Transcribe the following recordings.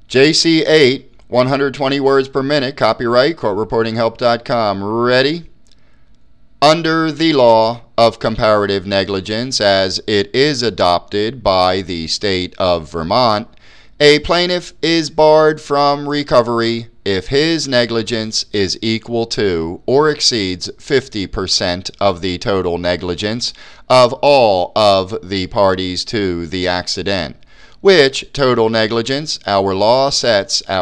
JC8, 120 words per minute, copyright, courtreportinghelp.com. Ready? Under the law of comparative negligence, as it is adopted by the state of Vermont, a plaintiff is barred from recovery if his negligence is equal to or exceeds 50% of the total negligence of all of the parties to the accident, which total negligence our law sets at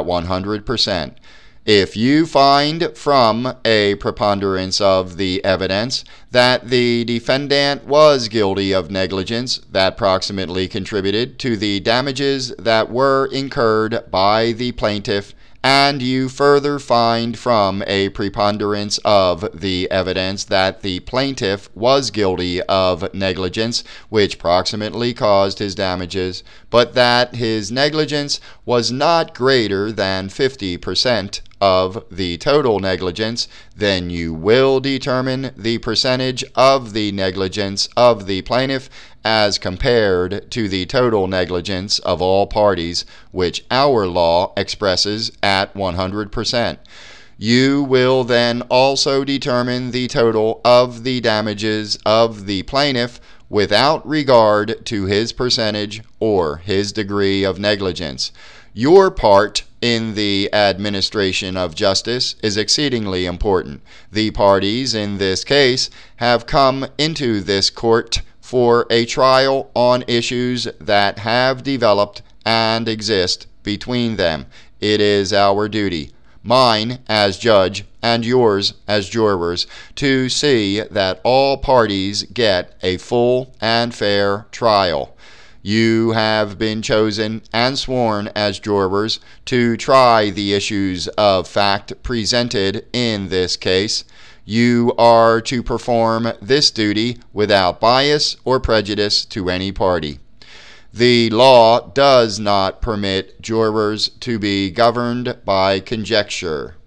100%. If you find from a preponderance of the evidence that the defendant was guilty of negligence that proximately contributed to the damages that were incurred by the plaintiff, and you further find from a preponderance of the evidence that the plaintiff was guilty of negligence which proximately caused his damages, but that his negligence was not greater than 50% of the total negligence, then you will determine the percentage of the negligence of the plaintiff as compared to the total negligence of all parties, which our law expresses at 100%. You will then also determine the total of the damages of the plaintiff without regard to his percentage or his degree of negligence. Your part in the administration of justice is exceedingly important. The parties in this case have come into this court for a trial on issues that have developed and exist between them. It is our duty, mine as judge and yours as jurors, to see that all parties get a full and fair trial. You have been chosen and sworn as jurors to try the issues of fact presented in this case. You are to perform this duty without bias or prejudice to any party. The law does not permit jurors to be governed by conjecture.